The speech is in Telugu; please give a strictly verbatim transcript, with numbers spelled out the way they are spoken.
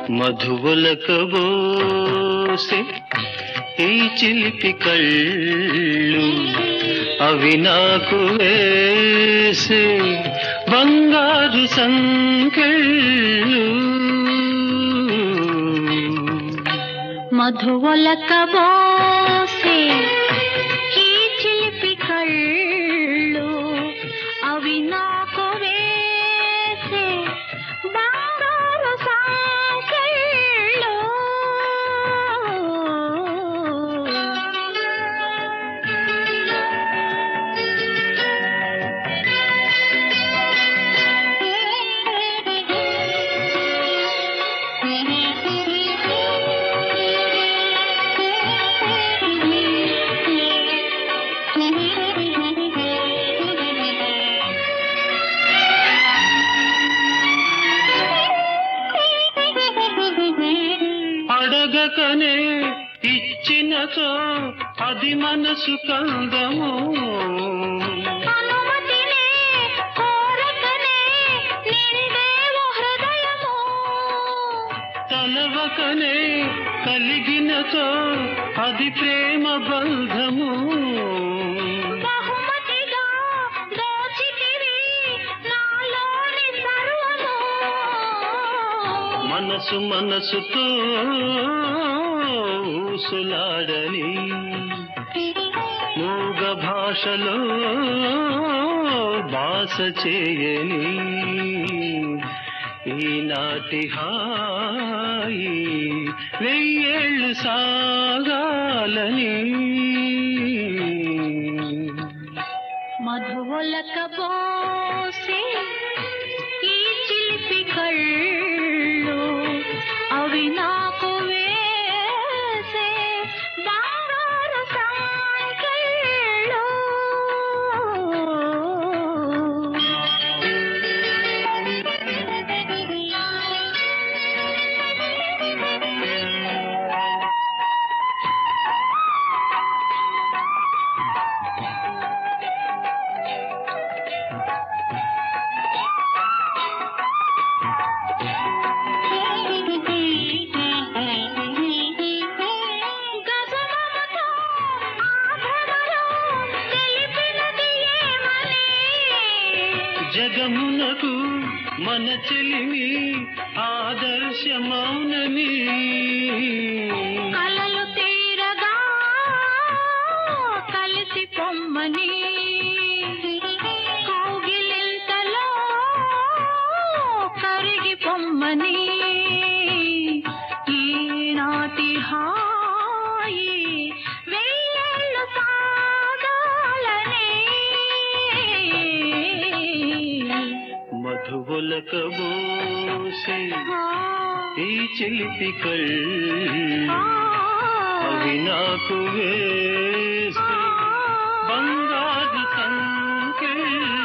మధువులకబోసే ఈ చిలిపి కళ్ళు అవి నాకు వేసే బంగారు సంకెళ్ళు మధువులకబోసే ఈ చిలిపి కళ్ళు అవి నాకు వేసే బంగారు సంకెళ్ళు అడగకనే ఇచ్చినతో అది మనసు కందము అనుమతినే కోరకనే నిండేవు హృదయము తలవకనే కలిగినతో అది ప్రేమ బంధము బహుమతిగా దోచితివి నాలోని సర్వము మనసు మనసుతో ఊసులాడని మూగ భాషలో భాష చేయని ఈనాటి హాయి వెయ్యేళ్ళు సాగాలని మధువులకబోసే ఈ చిలిపి కళ్ళు అవి నాకు వేసే బంగారు సంకెళ్ళు గజమమతో ఆభరణలో తెలిపినది ఏమని జగమునకు మన చెలిమి ఆదర్శమౌనని కలలు తీరగా కలిసి పొమ్మని కౌగిలింతలో కరిగి పొమ్మని ఈనాటి హాయి వెయ్యేళ్ళు సాగాలని మధువులకబోసే ఈ చిలిపి కళ్ళు అవి నాకు వేసే బంగారు సంకెళ్ళు